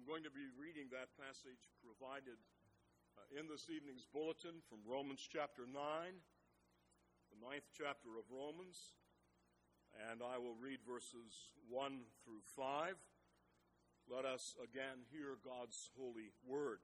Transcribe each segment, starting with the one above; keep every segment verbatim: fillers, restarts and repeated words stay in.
going to be reading that passage provided uh, in this evening's bulletin from Romans chapter nine, the ninth chapter of Romans, and I will read verses one through five. Let us again hear God's holy word.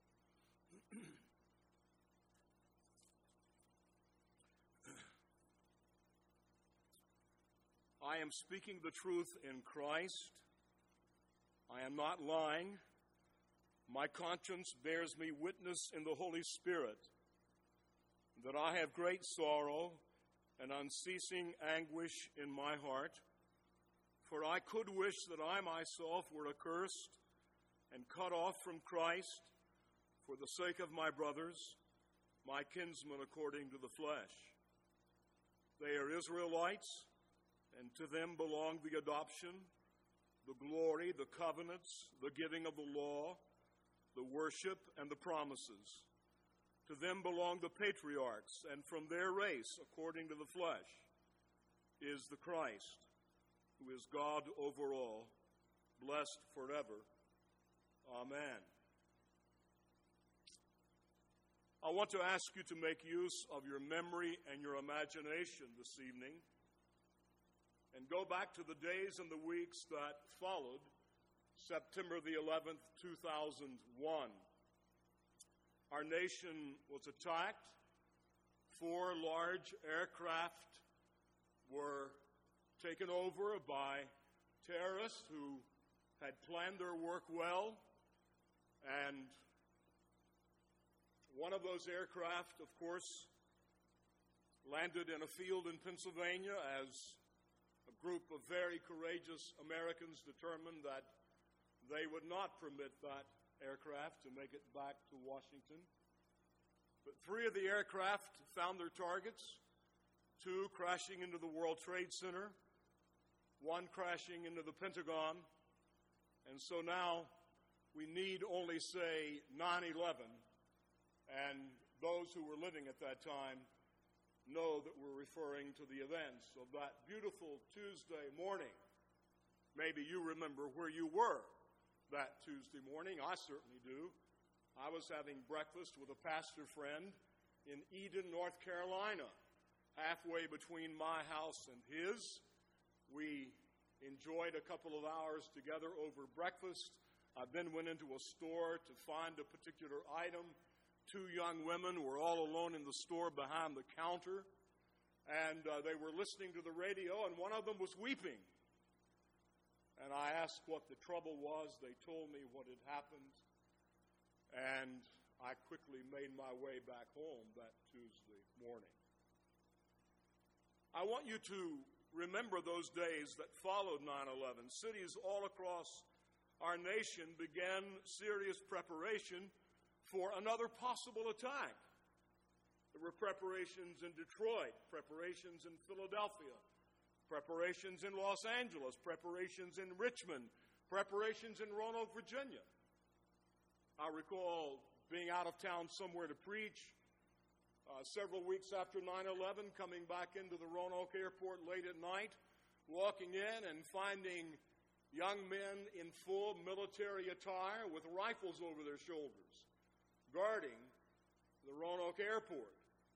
I am speaking the truth in Christ. I am not lying. My conscience bears me witness in the Holy Spirit that I have great sorrow and unceasing anguish in my heart. For I could wish that I myself were accursed and cut off from Christ for the sake of my brothers, my kinsmen according to the flesh. They are Israelites, and to them belong the adoption, the glory, the covenants, the giving of the law, the worship, and the promises. To them belong the patriarchs, and from their race, according to the flesh, is the Christ, who is God over all, blessed forever. Amen. I want to ask you to make use of your memory and your imagination this evening and go back to the days and the weeks that followed September the eleventh, two thousand one. Our nation was attacked. Four large aircraft were taken over by terrorists who had planned their work well, and one of those aircraft, of course, landed in a field in Pennsylvania as a group of very courageous Americans determined that they would not permit that aircraft to make it back to Washington. But three of the aircraft found their targets, two crashing into the World Trade Center, one crashing into the Pentagon, and so now we need only say nine eleven, and those who were living at that time know that we're referring to the events of that beautiful Tuesday morning. Maybe you remember where you were that Tuesday morning. I certainly do. I was having breakfast with a pastor friend in Eden, North Carolina, halfway between my house and his. We enjoyed a couple of hours together over breakfast. I then went into a store to find a particular item. Two young women were all alone in the store behind the counter, and uh, they were listening to the radio, and one of them was weeping. And I asked what the trouble was. They told me what had happened, and I quickly made my way back home that Tuesday morning. I want you to remember those days that followed nine eleven. Cities all across our nation began serious preparation for another possible attack. There were preparations in Detroit, preparations in Philadelphia, preparations in Los Angeles, preparations in Richmond, preparations in Roanoke, Virginia. I recall being out of town somewhere to preach uh, several weeks after nine eleven, coming back into the Roanoke airport late at night, walking in and finding young men in full military attire with rifles over their shoulders, guarding the Roanoke airport.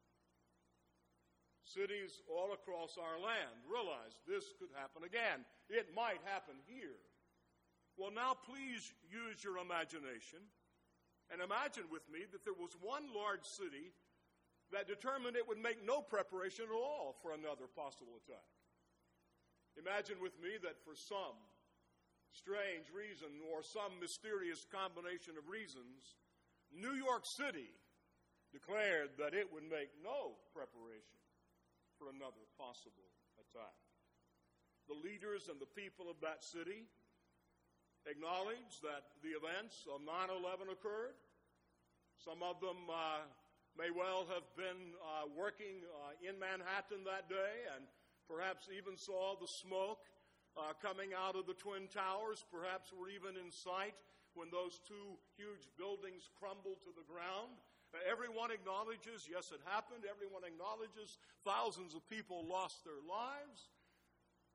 Cities all across our land realized this could happen again. It might happen here. Well, now please use your imagination and imagine with me that there was one large city that determined it would make no preparation at all for another possible attack. Imagine with me that for some strange reason or some mysterious combination of reasons, New York City declared that it would make no preparation for another possible attack. The leaders and the people of that city acknowledged that the events of nine eleven occurred. Some of them uh, may well have been uh, working uh, in Manhattan that day and perhaps even saw the smoke uh, coming out of the Twin Towers, perhaps were even in sight when those two huge buildings crumbled to the ground. Everyone acknowledges, yes, it happened. Everyone acknowledges thousands of people lost their lives.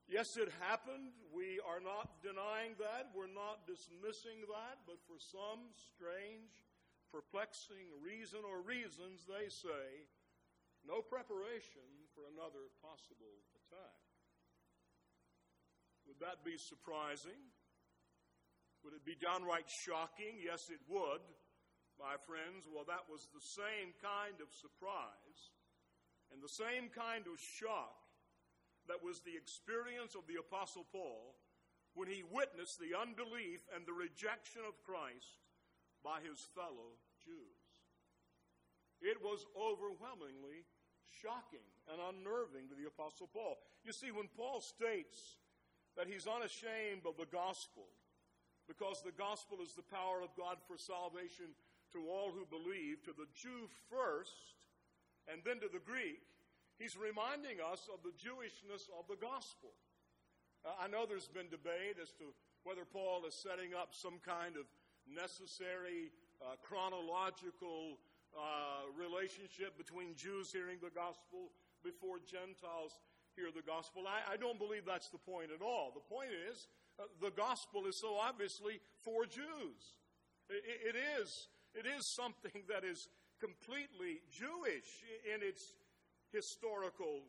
Yes, it happened. We are not denying that. We're not dismissing that. But for some strange, perplexing reason or reasons, they say, no preparation for another possible attack. Would that be surprising? Would it be downright shocking? Yes, it would, my friends. Well, that was the same kind of surprise and the same kind of shock that was the experience of the Apostle Paul when he witnessed the unbelief and the rejection of Christ by his fellow Jews. It was overwhelmingly shocking and unnerving to the Apostle Paul. You see, when Paul states that he's unashamed of the gospel, because the gospel is the power of God for salvation to all who believe, to the Jew first, and then to the Greek, he's reminding us of the Jewishness of the gospel. Uh, I know there's been debate as to whether Paul is setting up some kind of necessary uh, chronological uh, relationship between Jews hearing the gospel before Gentiles hear the gospel. I, I don't believe that's the point at all. The point is, uh, the gospel is so obviously for Jews. It, it is, it is something that is completely Jewish in its historical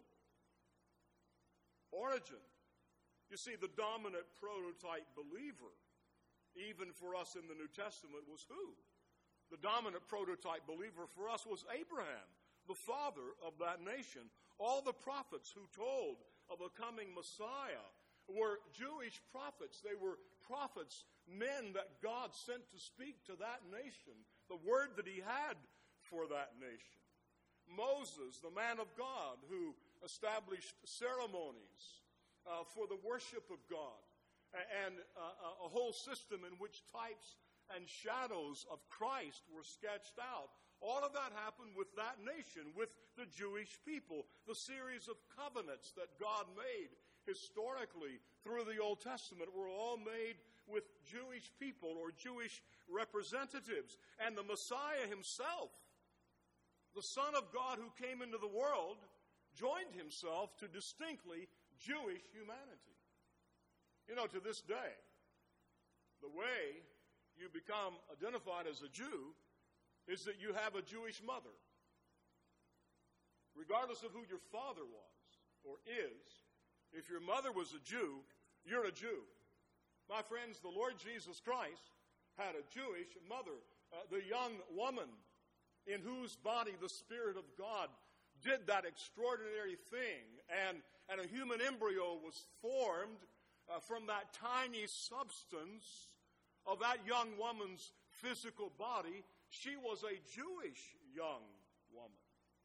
origin. You see, the dominant prototype believer, even for us in the New Testament, was who? The dominant prototype believer for us was Abraham, the father of that nation. All the prophets who told of a coming Messiah were Jewish prophets. They were prophets, men that God sent to speak to that nation, the word that he had for that nation. Moses, the man of God, who established ceremonies uh, for the worship of God, and uh, a whole system in which types and shadows of Christ were sketched out. All of that happened with that nation, with the Jewish people. The series of covenants that God made historically through the Old Testament were all made with Jewish people or Jewish representatives. And the Messiah himself, the Son of God who came into the world, joined himself to distinctly Jewish humanity. You know, to this day, the way you become identified as a Jew is that you have a Jewish mother. Regardless of who your father was or is, if your mother was a Jew, you're a Jew. My friends, the Lord Jesus Christ had a Jewish mother, uh, the young woman in whose body the Spirit of God did that extraordinary thing, and, and a human embryo was formed uh, from that tiny substance of that young woman's physical body. She was a Jewish young woman.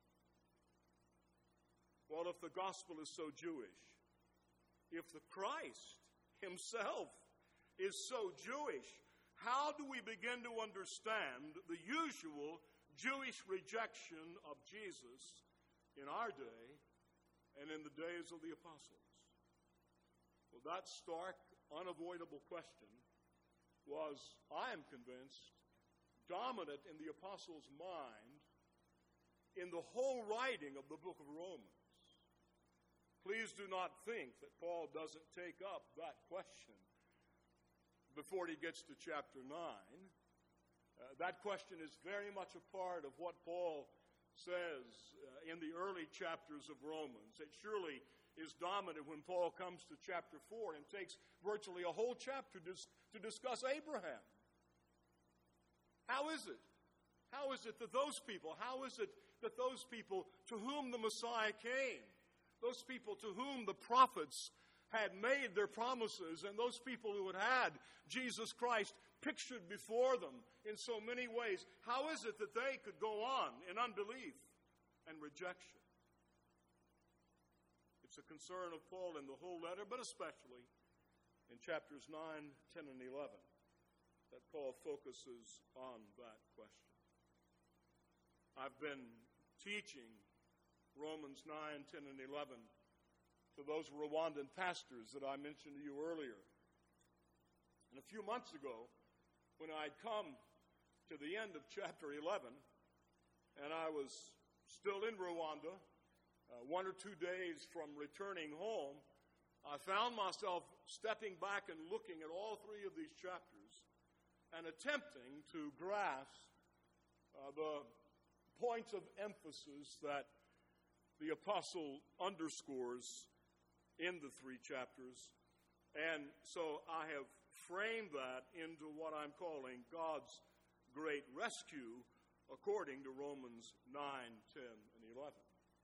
Well, if the gospel is so Jewish, if the Christ himself is so Jewish, how do we begin to understand the usual Jewish rejection of Jesus in our day and in the days of the apostles? Well, that stark, unavoidable question was, I am convinced, dominant in the apostles' mind in the whole writing of the book of Romans. Please do not think that Paul doesn't take up that question before he gets to chapter nine. Uh, that question is very much a part of what Paul says uh, in the early chapters of Romans. It surely is dominant when Paul comes to chapter four and takes virtually a whole chapter dis- to discuss Abraham. How is it? How is it that those people, how is it that those people to whom the Messiah came, those people to whom the prophets had made their promises, and those people who had had Jesus Christ pictured before them in so many ways, how is it that they could go on in unbelief and rejection? It's a concern of Paul in the whole letter, but especially in chapters nine, ten, and eleven, that Paul focuses on that question. I've been teaching Romans nine, ten, and eleven to those Rwandan pastors that I mentioned to you earlier. And a few months ago, when I'd come to the end of chapter eleven, and I was still in Rwanda, uh, one or two days from returning home, I found myself stepping back and looking at all three of these chapters and attempting to grasp uh, the points of emphasis that the apostle underscores in the three chapters. And so I have framed that into what I'm calling God's great rescue according to Romans nine, ten, and eleven.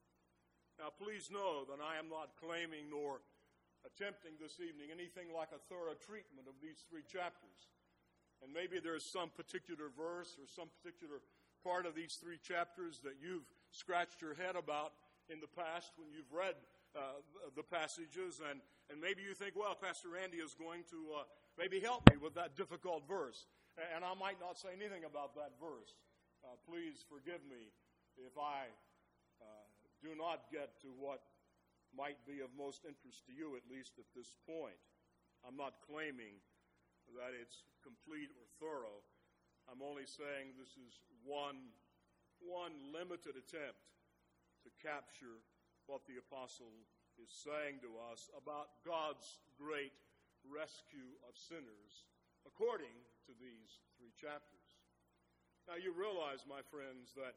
Now, please know that I am not claiming nor attempting this evening anything like a thorough treatment of these three chapters. And maybe there's some particular verse or some particular part of these three chapters that you've scratched your head about in the past when you've read uh, the passages, and, and maybe you think, well, Pastor Randy is going to uh, maybe help me with that difficult verse, and I might not say anything about that verse. Uh, please forgive me if I uh, do not get to what might be of most interest to you, at least at this point. I'm not claiming that it's complete or thorough. I'm only saying this is one, one limited attempt to capture what the apostle is saying to us about God's great rescue of sinners according to these three chapters. Now you realize, my friends, that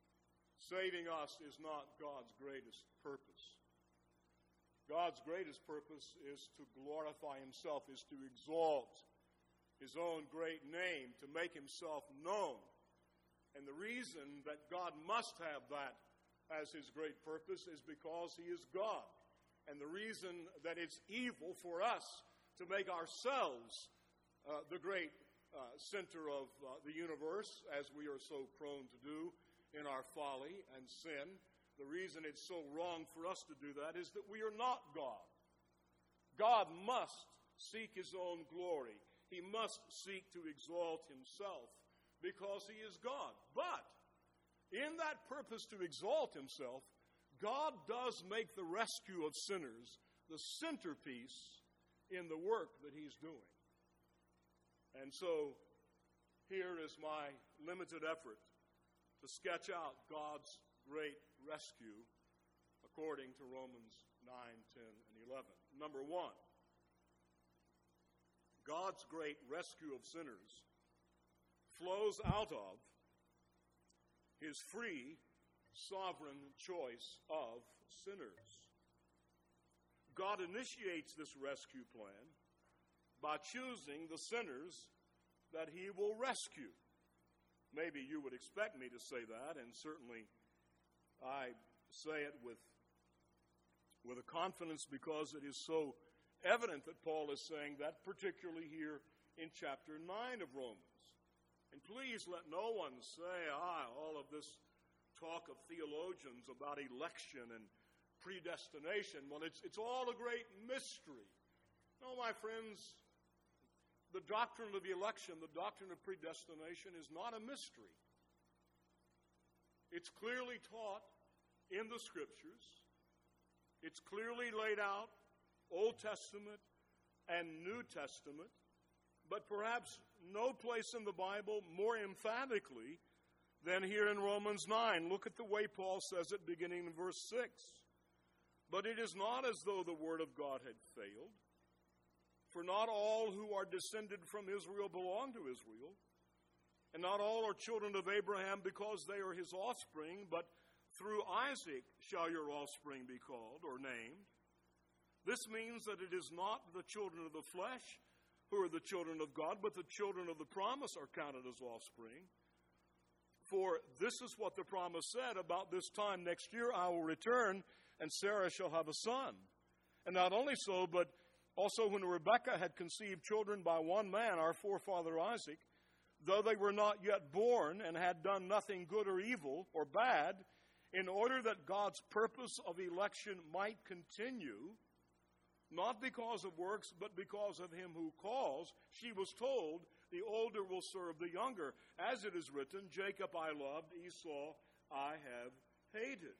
saving us is not God's greatest purpose. God's greatest purpose is to glorify himself, is to exalt his own great name, to make himself known. And the reason that God must have that as his great purpose is because he is God. And the reason that it's evil for us to make ourselves uh, the great uh, center of uh, the universe, as we are so prone to do in our folly and sin, the reason it's so wrong for us to do that is that we are not God. God must seek his own glory. He must seek to exalt himself because he is God. But in that purpose to exalt himself, God does make the rescue of sinners the centerpiece in the work that he's doing. And so here is my limited effort to sketch out God's great rescue according to Romans nine, ten, and eleven. Number one, God's great rescue of sinners flows out of his free, sovereign choice of sinners. God initiates this rescue plan by choosing the sinners that he will rescue. Maybe you would expect me to say that, and certainly I say it with, with a confidence because it is so evident that Paul is saying that, particularly here in chapter nine of Romans. And please let no one say, ah, all of this talk of theologians about election and predestination, well, it's, it's all a great mystery. No, my friends, the doctrine of the election, the doctrine of predestination is not a mystery. It's clearly taught in the Scriptures. It's clearly laid out, Old Testament and New Testament, but perhaps no place in the Bible more emphatically than here in Romans nine. Look at the way Paul says it beginning in verse six. But it is not as though the word of God had failed, for not all who are descended from Israel belong to Israel, and not all are children of Abraham because they are his offspring, but through Isaac shall your offspring be called or named. This means that it is not the children of the flesh who are the children of God, but the children of the promise are counted as offspring. For this is what the promise said, about this time next year I will return, and Sarah shall have a son. And not only so, but also when Rebekah had conceived children by one man, our forefather Isaac, though they were not yet born and had done nothing good or evil or bad, in order that God's purpose of election might continue, not because of works, but because of him who calls, she was told, the older will serve the younger. As it is written, Jacob I loved, Esau I have hated.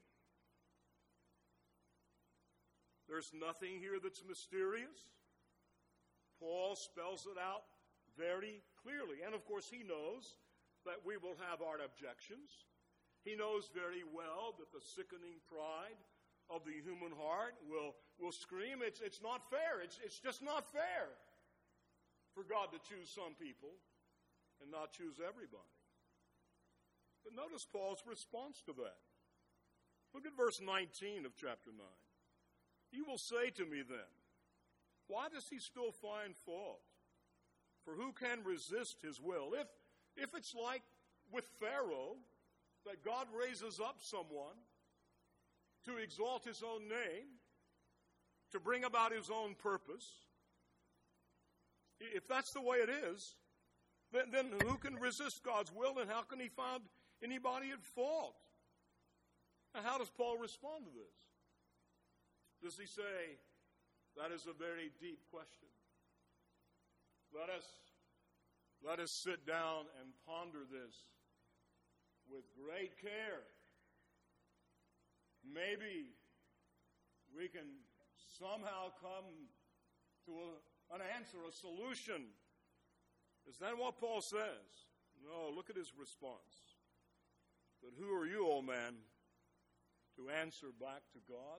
There's nothing here that's mysterious. Paul spells it out very clearly. And of course, he knows that we will have our objections. He knows very well that the sickening pride of the human heart will, will scream, it's, it's not fair. It's, it's just not fair for God to choose some people and not choose everybody. But notice Paul's response to that. Look at verse nineteen of chapter nine. You will say to me then, why does he still find fault? For who can resist his will? If, if it's like with Pharaoh, that God raises up someone to exalt his own name, to bring about his own purpose, if that's the way it is, then, then who can resist God's will, and how can he find anybody at fault? Now, how does Paul respond to this? Does he say, that is a very deep question? Let us, let us sit down and ponder this with great care. Maybe we can somehow come to a, an answer, a solution. Is that what Paul says? No, look at his response. But who are you, old man, to answer back to God?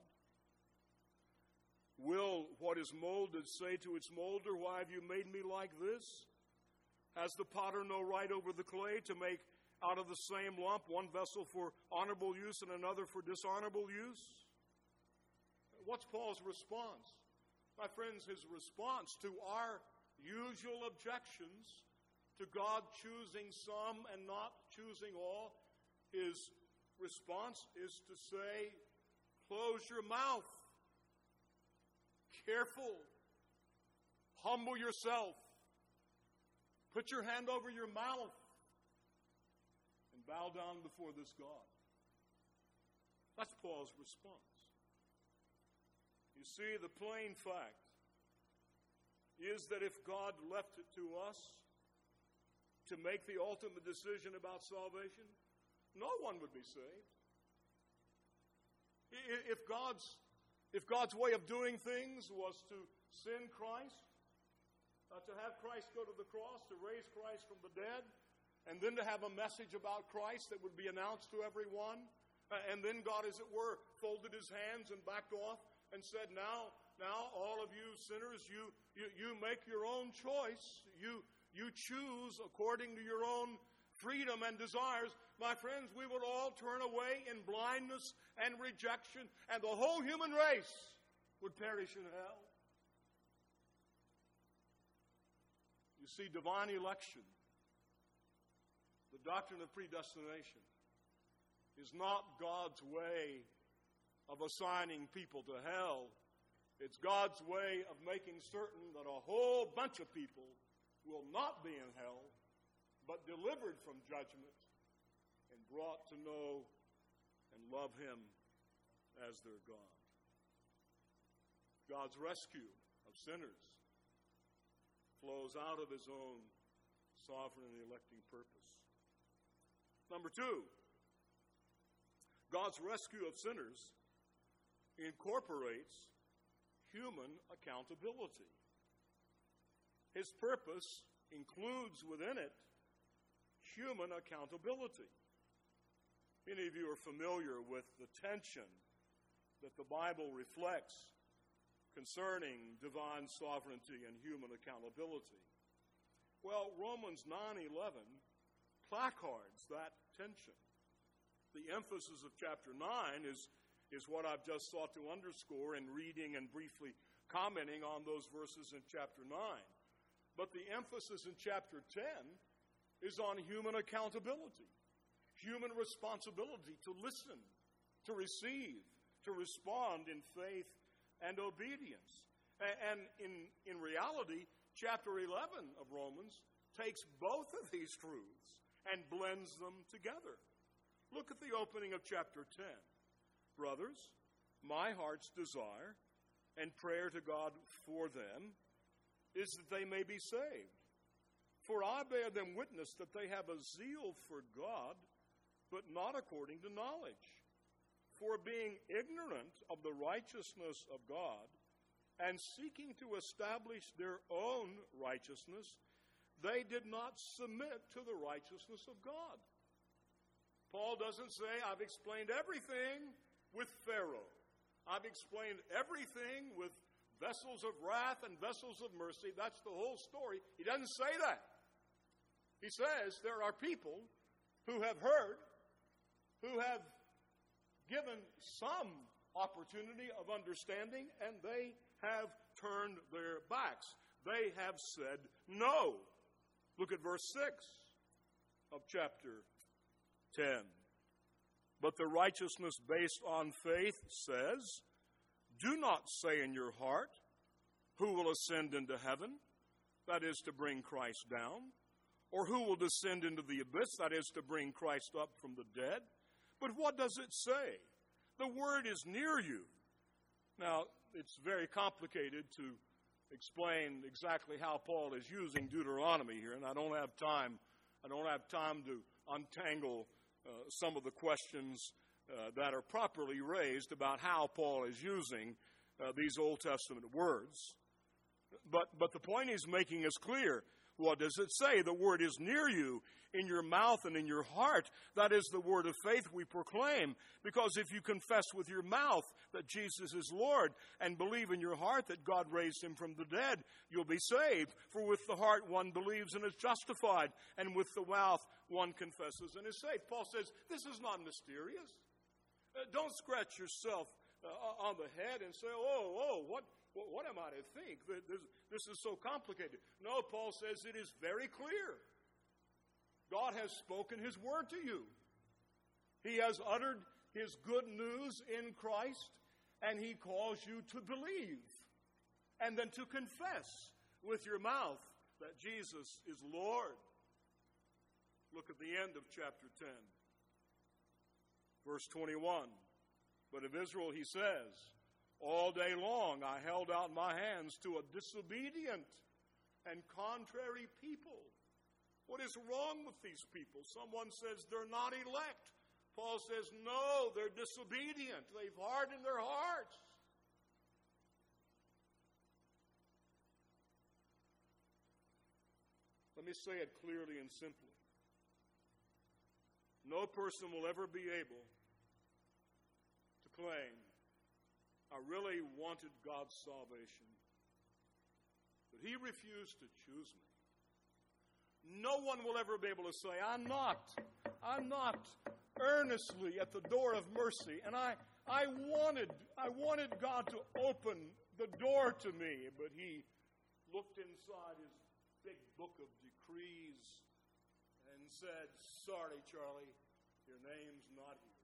Will what is molded say to its molder, why have you made me like this? Has the potter no right over the clay to make out of the same lump one vessel for honorable use and another for dishonorable use? What's Paul's response? My friends, his response to our usual objections to God choosing some and not choosing all, his response is to say, close your mouth. Careful. Humble yourself. Put your hand over your mouth and bow down before this God. That's Paul's response. You see, the plain fact is that if God left it to us to make the ultimate decision about salvation, no one would be saved. If God's If God's way of doing things was to send Christ, uh, to have Christ go to the cross, to raise Christ from the dead, and then to have a message about Christ that would be announced to everyone, uh, and then God, as it were, folded his hands and backed off and said, now, now all of you sinners, you, you, you make your own choice. You, you choose according to your own freedom and desires. My friends, we would all turn away in blindness and rejection, and the whole human race would perish in hell. You see, divine election, the doctrine of predestination, is not God's way of assigning people to hell. It's God's way of making certain that a whole bunch of people will not be in hell, but delivered from judgment and brought to know and love him as their God. God's rescue of sinners flows out of his own sovereign and electing purpose. Number two, God's rescue of sinners incorporates human accountability. His purpose includes within it human accountability. Many of you are familiar with the tension that the Bible reflects concerning divine sovereignty and human accountability. Well, Romans nine eleven placards that tension. The emphasis of chapter nine is, is what I've just sought to underscore in reading and briefly commenting on those verses in chapter nine. But the emphasis in chapter ten is on human accountability, human responsibility to listen, to receive, to respond in faith and obedience. And in, in reality, chapter eleven of Romans takes both of these truths and blends them together. Look at the opening of chapter ten. Brothers, my heart's desire and prayer to God for them is that they may be saved. For I bear them witness that they have a zeal for God, but not according to knowledge. For being ignorant of the righteousness of God, and seeking to establish their own righteousness, they did not submit to the righteousness of God. Paul doesn't say, I've explained everything with Pharaoh. I've explained everything with vessels of wrath and vessels of mercy. That's the whole story. He doesn't say that. He says there are people who have heard, who have given some opportunity of understanding, and they have turned their backs. They have said no. Look at verse six of chapter ten. But the righteousness based on faith says, do not say in your heart, who will ascend into heaven? That is to bring Christ down. Or who will descend into the abyss? That is to bring Christ up from the dead. But what does it say? The word is near you. Now, it's very complicated to explain exactly how Paul is using Deuteronomy here, and I don't have time. I don't have time to untangle uh, some of the questions uh, that are properly raised about how Paul is using uh, these Old Testament words. But but the point he's making is clear. What does it say? The word is near you, in your mouth and in your heart. That is the word of faith we proclaim. Because if you confess with your mouth that Jesus is Lord and believe in your heart that God raised him from the dead, you'll be saved. For with the heart one believes and is justified, and with the mouth one confesses and is saved. Paul says, this is not mysterious. Uh, don't scratch yourself uh, on the head and say, oh, oh, what... What am I to think? This, this is so complicated. No, Paul says it is very clear. God has spoken his word to you. He has uttered his good news in Christ, and he calls you to believe and then to confess with your mouth that Jesus is Lord. Look at the end of chapter ten, verse twenty-one. But of Israel he says, all day long I held out my hands to a disobedient and contrary people. What is wrong with these people? Someone says they're not elect. Paul says, no, they're disobedient. They've hardened their hearts. Let me say it clearly and simply. No person will ever be able to claim, I really wanted God's salvation, but he refused to choose me. No one will ever be able to say, I'm not, I'm not earnestly at the door of mercy, and I, I wanted, I wanted God to open the door to me, but he looked inside his big book of decrees and said, sorry, Charlie, your name's not here.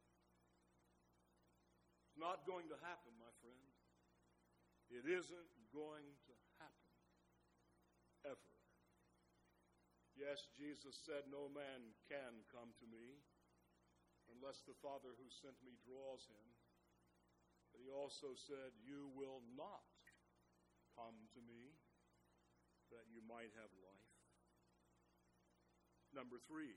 It's not going to happen, my friend. It isn't going to happen. Ever. Yes, Jesus said, no man can come to me unless the Father who sent me draws him. But he also said, you will not come to me that you might have life. Number three,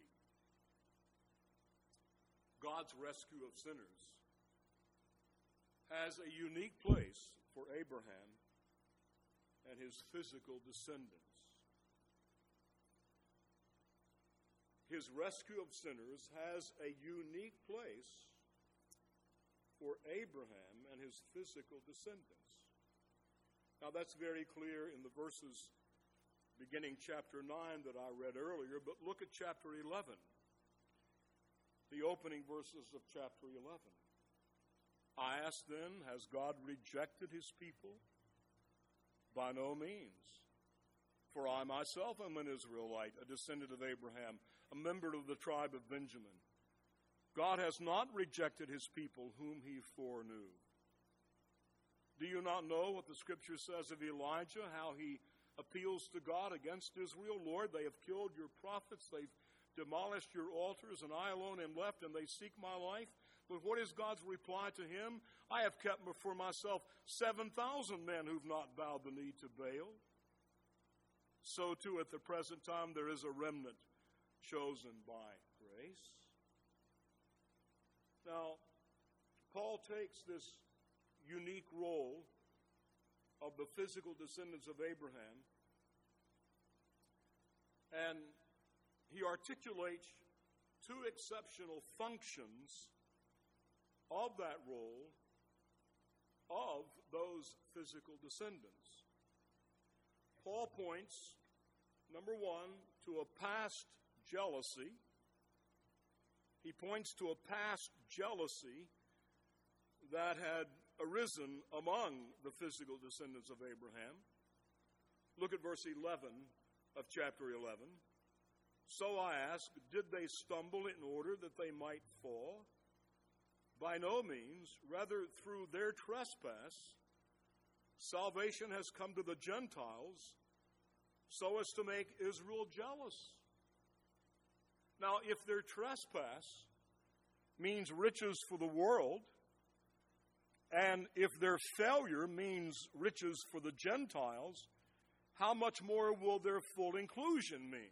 God's rescue of sinners has a unique place for Abraham and his physical descendants. His rescue of sinners has a unique place for Abraham and his physical descendants. Now that's very clear in the verses beginning chapter nine that I read earlier, but look at chapter eleven, the opening verses of chapter eleven. I ask then, has God rejected his people? By no means. For I myself am an Israelite, a descendant of Abraham, a member of the tribe of Benjamin. God has not rejected his people whom he foreknew. Do you not know what the scripture says of Elijah, how he appeals to God against Israel? Lord, they have killed your prophets, they've demolished your altars, and I alone am left, and they seek my life. But what is God's reply to him? I have kept for myself seven thousand men who've not bowed the knee to Baal. So too at the present time there is a remnant chosen by grace. Now, Paul takes this unique role of the physical descendants of Abraham, and he articulates two exceptional functions of that role of those physical descendants. Paul points, number one, to a past jealousy. He points to a past jealousy that had arisen among the physical descendants of Abraham. Look at verse eleven of chapter eleven. So I ask, did they stumble in order that they might fall? By no means. Rather, through their trespass, salvation has come to the Gentiles so as to make Israel jealous. Now, if their trespass means riches for the world, and if their failure means riches for the Gentiles, how much more will their full inclusion mean?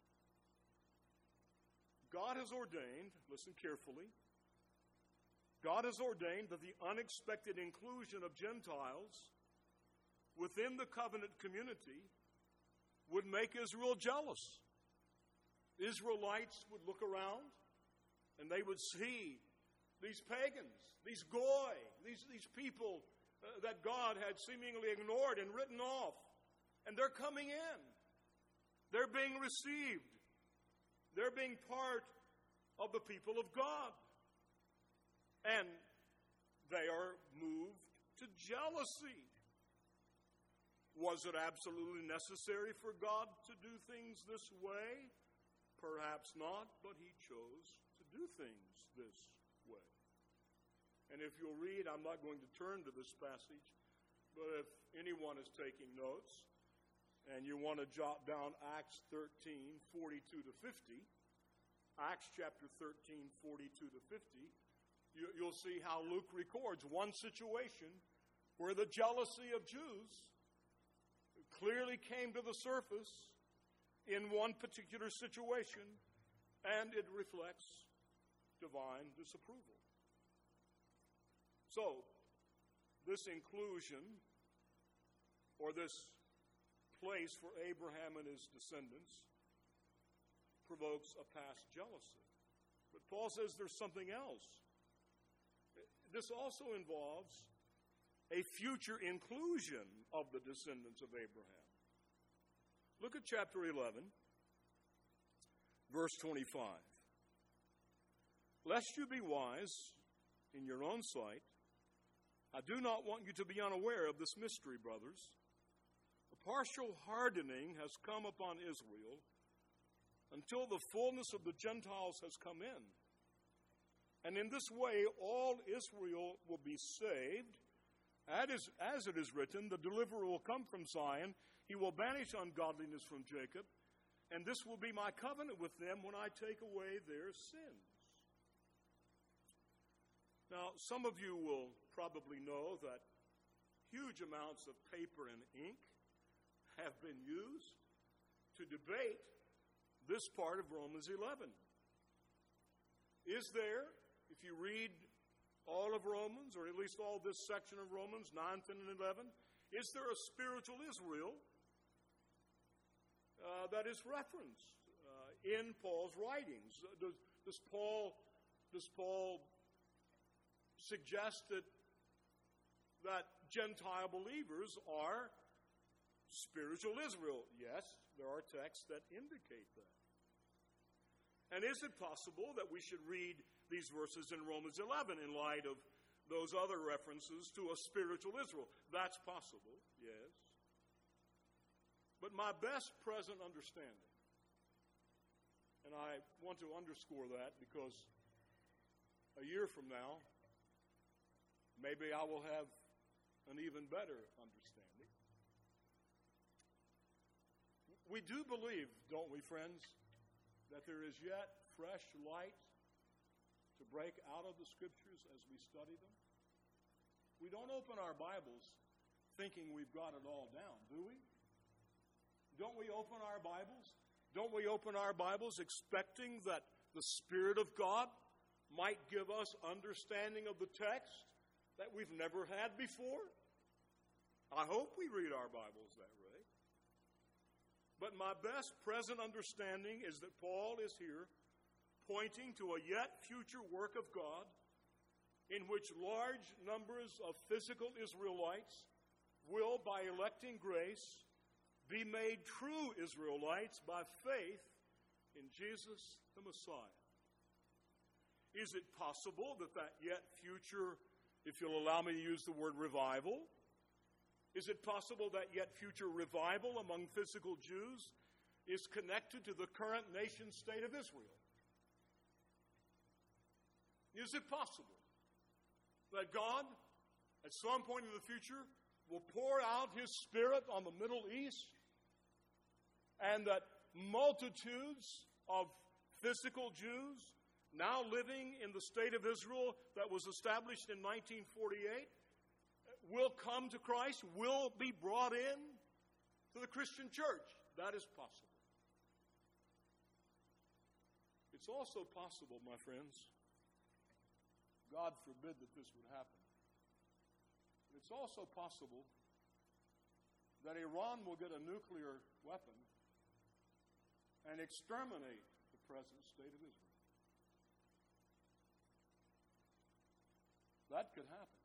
God has ordained, listen carefully, God has ordained that the unexpected inclusion of Gentiles within the covenant community would make Israel jealous. Israelites would look around and they would see these pagans, these goy, these, these people uh, that God had seemingly ignored and written off. And they're coming in. They're being received. They're being part of the people of God. And they are moved to jealousy. Was it absolutely necessary for God to do things this way? Perhaps not, but he chose to do things this way. And if you'll read, I'm not going to turn to this passage, but if anyone is taking notes, and you want to jot down Acts thirteen, forty-two to fifty, Acts chapter thirteen, forty-two to fifty, you, you'll see how Luke records one situation where the jealousy of Jews clearly came to the surface in one particular situation, and it reflects divine disapproval. So, this inclusion, or this place for Abraham and his descendants, provokes a past jealousy. But Paul says there's something else. This also involves a future inclusion of the descendants of Abraham. Look at chapter eleven, verse twenty-five. Lest you be wise in your own sight, I do not want you to be unaware of this mystery, brothers. Partial hardening has come upon Israel until the fullness of the Gentiles has come in. And in this way, all Israel will be saved. As it is written, the deliverer will come from Zion. He will banish ungodliness from Jacob. And this will be my covenant with them when I take away their sins. Now, some of you will probably know that huge amounts of paper and ink have been used to debate this part of Romans eleven. Is there, if you read all of Romans, or at least all this section of Romans, nine, ten, and eleven, is there a spiritual Israel uh, that is referenced uh, in Paul's writings? Does, does Paul does Paul suggest that that Gentile believers are spiritual Israel? Yes, there are texts that indicate that. And is it possible that we should read these verses in Romans eleven in light of those other references to a spiritual Israel? That's possible, yes. But my best present understanding, and I want to underscore that because a year from now, maybe I will have an even better understanding. We do believe, don't we, friends, that there is yet fresh light to break out of the Scriptures as we study them? We don't open our Bibles thinking we've got it all down, do we? Don't we open our Bibles? Don't we open our Bibles expecting that the Spirit of God might give us understanding of the text that we've never had before? I hope we read our Bibles that way. But my best present understanding is that Paul is here pointing to a yet future work of God in which large numbers of physical Israelites will, by electing grace, be made true Israelites by faith in Jesus the Messiah. Is it possible that that yet future, if you'll allow me to use the word revival, is it possible that yet future revival among physical Jews is connected to the current nation state of Israel? Is it possible that God, at some point in the future, will pour out His Spirit on the Middle East, and that multitudes of physical Jews now living in the state of Israel that was established in nineteen forty-eight will come to Christ, will be brought in to the Christian church? That is possible. It's also possible, my friends, God forbid that this would happen, it's also possible that Iran will get a nuclear weapon and exterminate the present state of Israel. That could happen.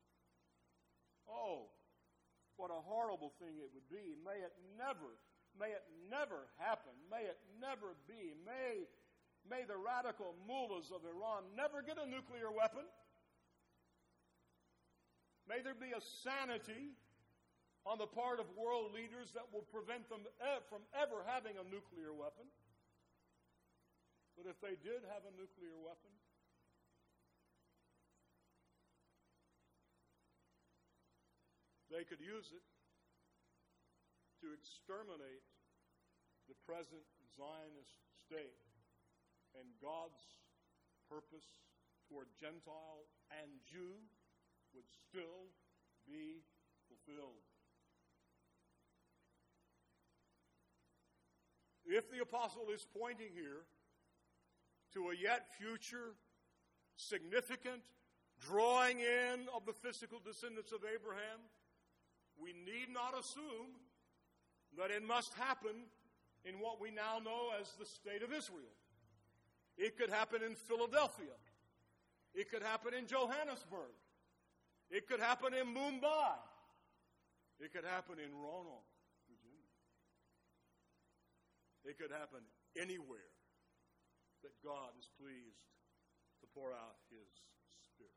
Oh, what a horrible thing it would be. May it never, may it never happen. May it never be. May, may the radical mullahs of Iran never get a nuclear weapon. May there be a sanity on the part of world leaders that will prevent them from ever having a nuclear weapon. But if they did have a nuclear weapon, they could use it to exterminate the present Zionist state, and God's purpose toward Gentile and Jew would still be fulfilled. If the apostle is pointing here to a yet future, significant drawing in of the physical descendants of Abraham, we need not assume that it must happen in what we now know as the state of Israel. It could happen in Philadelphia. It could happen in Johannesburg. It could happen in Mumbai. It could happen in Roanoke, Virginia. It could happen anywhere that God is pleased to pour out His Spirit.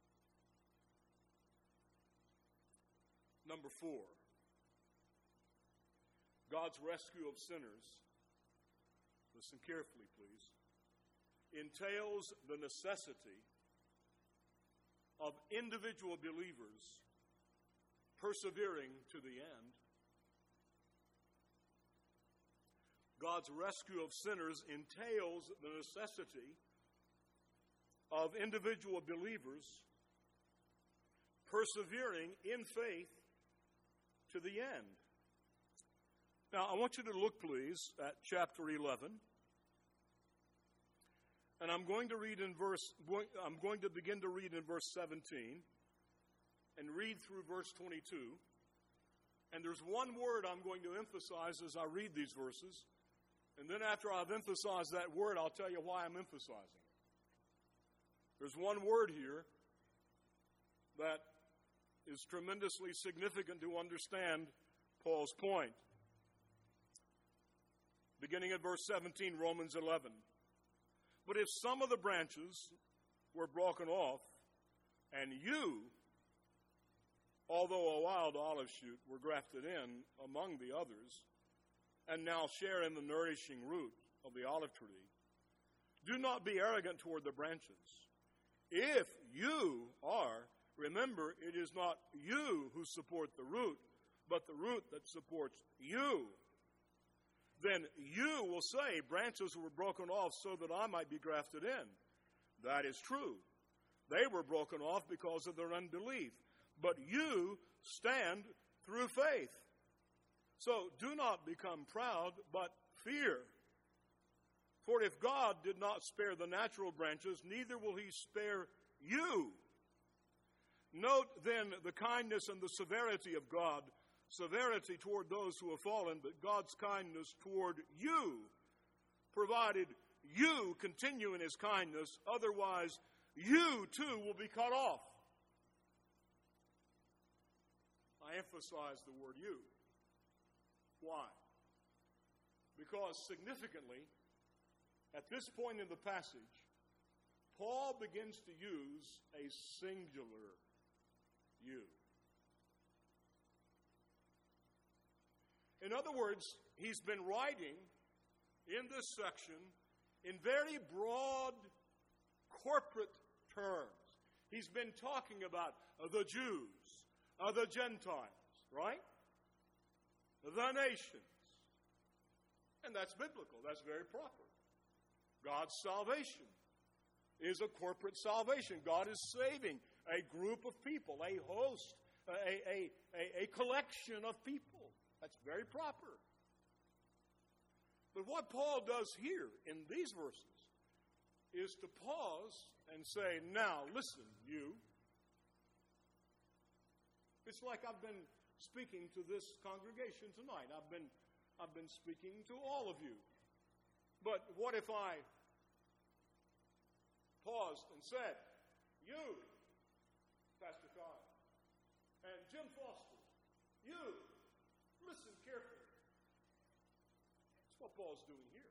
Number four, God's rescue of sinners, listen carefully please, entails the necessity of individual believers persevering to the end. God's rescue of sinners entails the necessity of individual believers persevering in faith to the end. Now, I want you to look, please, at chapter eleven. And I'm going to read in verse, I'm going to begin to read in verse seventeen and read through verse twenty-two. And there's one word I'm going to emphasize as I read these verses. And then after I've emphasized that word, I'll tell you why I'm emphasizing it. There's one word here that is tremendously significant to understand Paul's point. Beginning at verse seventeen, Romans eleven. But if some of the branches were broken off, and you, although a wild olive shoot, were grafted in among the others, and now share in the nourishing root of the olive tree, do not be arrogant toward the branches. If you are, remember, it is not you who support the root, but the root that supports you. Then you will say, branches were broken off so that I might be grafted in. That is true. They were broken off because of their unbelief. But you stand through faith. So do not become proud, but fear. For if God did not spare the natural branches, neither will He spare you. Note then the kindness and the severity of God. Severity toward those who have fallen, but God's kindness toward you, provided you continue in His kindness, otherwise you too will be cut off. I emphasize the word you. Why? Because significantly, at this point in the passage, Paul begins to use a singular you. In other words, he's been writing in this section in very broad corporate terms. He's been talking about the Jews, uh, the Gentiles, right? The nations. And that's biblical. That's very proper. God's salvation is a corporate salvation. God is saving a group of people, a host, a, a, a, a collection of people. That's very proper. But what Paul does here in these verses is to pause and say, now listen, you. It's like I've been speaking to this congregation tonight. I've been, I've been speaking to all of you. But what if I paused and said, you, Pastor Kyle, and Jim Foster, you, listen carefully. That's what Paul's doing here.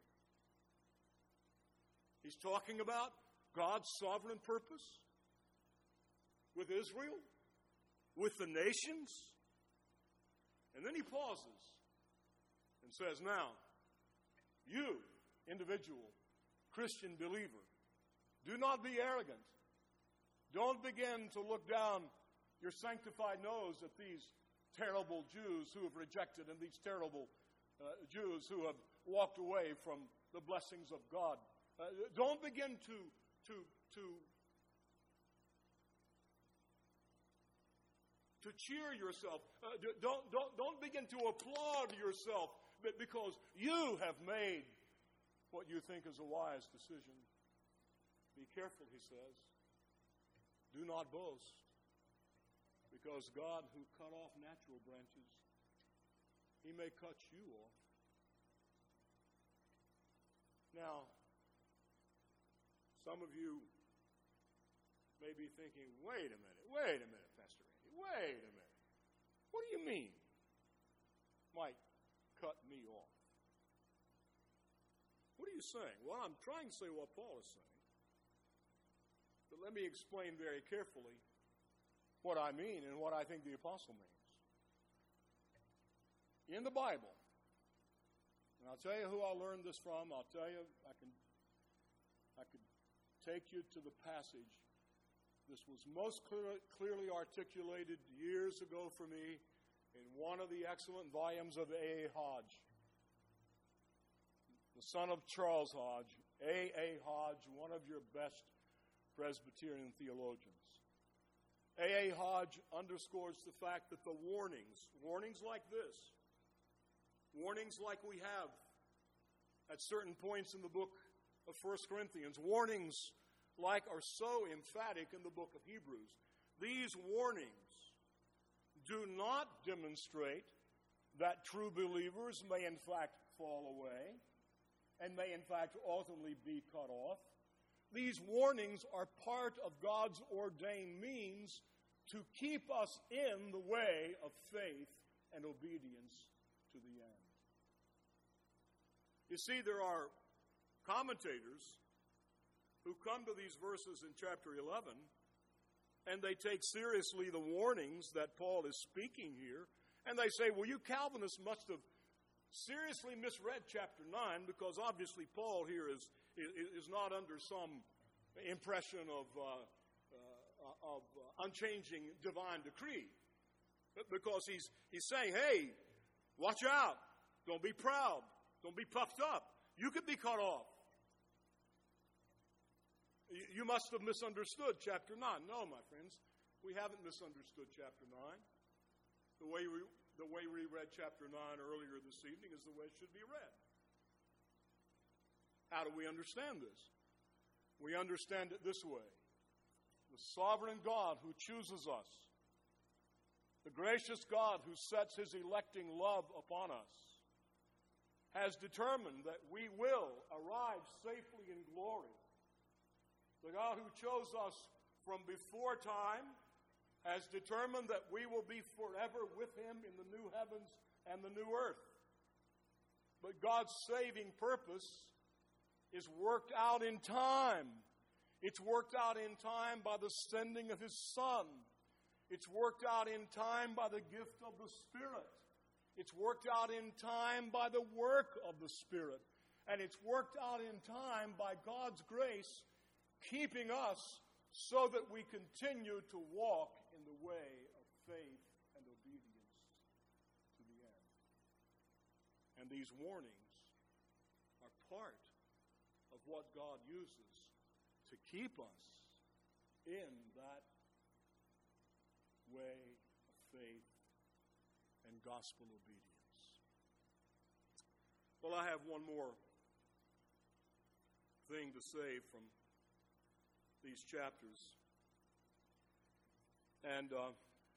He's talking about God's sovereign purpose with Israel, with the nations. And then he pauses and says, now, you, individual Christian believer, do not be arrogant. Don't begin to look down your sanctified nose at these terrible Jews who have rejected and these terrible uh, Jews who have walked away from the blessings of God. Uh, don't begin to, to, to, to cheer yourself. Uh, don't, don't, don't begin to applaud yourself because you have made what you think is a wise decision. Be careful, he says. Do not boast, because God, who cut off natural branches, he may cut you off. Now, some of you may be thinking, wait a minute, wait a minute, Pastor Randy, wait a minute. What do you mean, might cut me off? What are you saying? Well, I'm trying to say what Paul is saying. But let me explain very carefully what I mean and what I think the apostle means. In the Bible, and I'll tell you who I learned this from. I'll tell you, I can, I could take you to the passage. This was most clear, clearly articulated years ago for me in one of the excellent volumes of A A. Hodge, the son of Charles Hodge. A A. Hodge, one of your best Presbyterian theologians. A A. Hodge underscores the fact that the warnings, warnings like this, warnings like we have at certain points in the book of First Corinthians, warnings like are so emphatic in the book of Hebrews, these warnings do not demonstrate that true believers may in fact fall away and may in fact ultimately be cut off. These warnings are part of God's ordained means to keep us in the way of faith and obedience to the end. You see, there are commentators who come to these verses in chapter eleven, and they take seriously the warnings that Paul is speaking here, and they say, well, you Calvinists must have seriously misread chapter nine, because obviously Paul here is, is, is not under some impression of, uh, uh, of uh, unchanging divine decree. Because he's, he's saying, hey, watch out. Don't be proud. Don't be puffed up. You could be cut off. You must have misunderstood chapter nine. No, my friends, we haven't misunderstood chapter nine. The way we, the way we read chapter nine earlier this evening is the way it should be read. How do we understand this? We understand it this way. The sovereign God who chooses us, the gracious God who sets his electing love upon us, has determined that we will arrive safely in glory The God who chose us from before time has determined that we will be forever with him in the new heavens and the new earth. But God's saving purpose is worked out in time. It's worked out in time by the sending of his Son. It's worked out in time by the gift of the Spirit. It's worked out in time by the work of the Spirit. And it's worked out in time by God's grace, keeping us so that we continue to walk in the way of faith and obedience to the end. And these warnings are part of what God uses to keep us in that way of faith and gospel obedience. Well, I have one more thing to say from these chapters. And uh,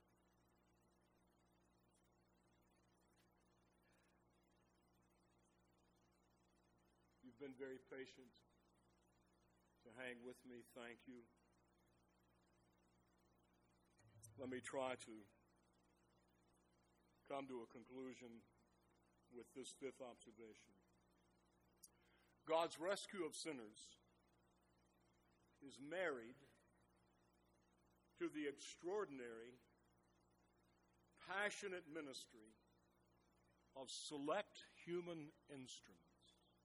you've been very patient to hang with me. Thank you. Let me try to come to a conclusion with this fifth observation. God's rescue of sinners is married to the extraordinary, passionate ministry of select human instruments.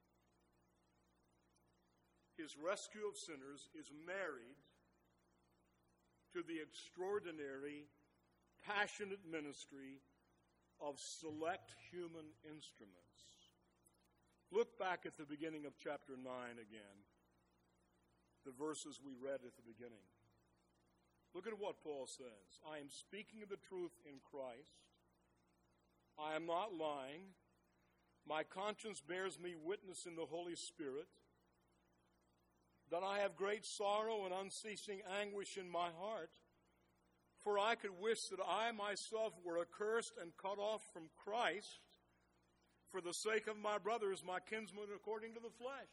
His rescue of sinners is married to the extraordinary, passionate ministry of select human instruments. Look back at the beginning of chapter nine again, the verses we read at the beginning. Look at what Paul says. I am speaking of the truth in Christ. I am not lying. My conscience bears me witness in the Holy Spirit that I have great sorrow and unceasing anguish in my heart, for I could wish that I myself were accursed and cut off from Christ for the sake of my brothers, my kinsmen according to the flesh.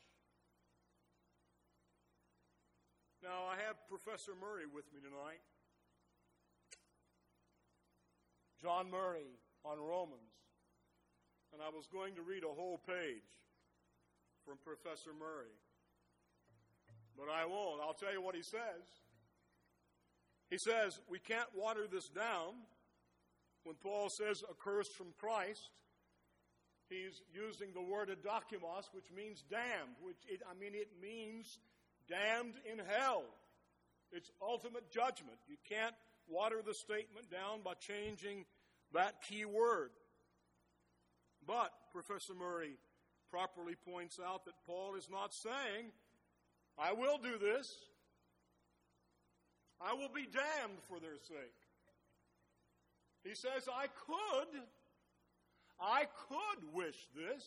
Now, I have Professor Murray with me tonight. John Murray on Romans. And I was going to read a whole page from Professor Murray. But I won't. I'll tell you what he says. He says, we can't water this down. When Paul says accursed from Christ, he's using the word adokimos, which means damned. Which it, I mean, it means damned in hell. It's ultimate judgment. You can't water the statement down by changing that key word. But Professor Murray properly points out that Paul is not saying, I will do this. I will be damned for their sake. He says, I could, I could wish this.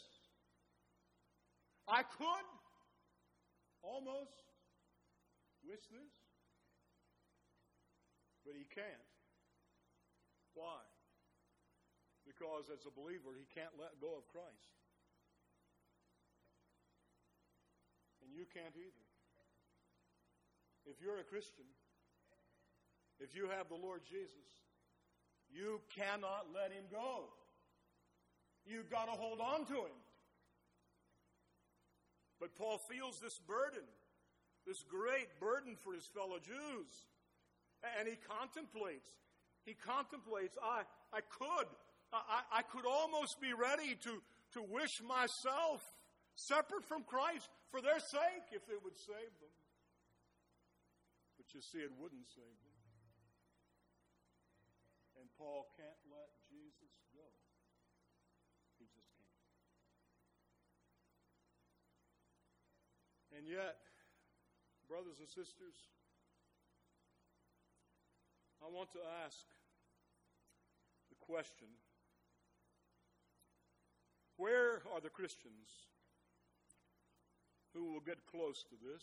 I could almost wish this. But he can't. Why? Because as a believer, he can't let go of Christ. And you can't either. If you're a Christian, if you have the Lord Jesus, you cannot let him go. You've got to hold on to him. But Paul feels this burden, this great burden for his fellow Jews. And he contemplates. He contemplates, I, I could, I, I could almost be ready to, to wish myself separate from Christ for their sake if it would save them. But you see, it wouldn't save them. And Paul can't let Jesus go. He just can't. And yet, brothers and sisters, I want to ask the question, where are the Christians who will get close to this?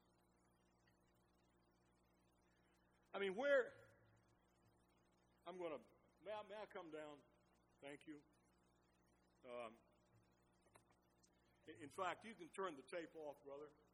I mean, where, I'm going to, may I, may I come down? Thank you. Um, in fact, you can turn the tape off, brother.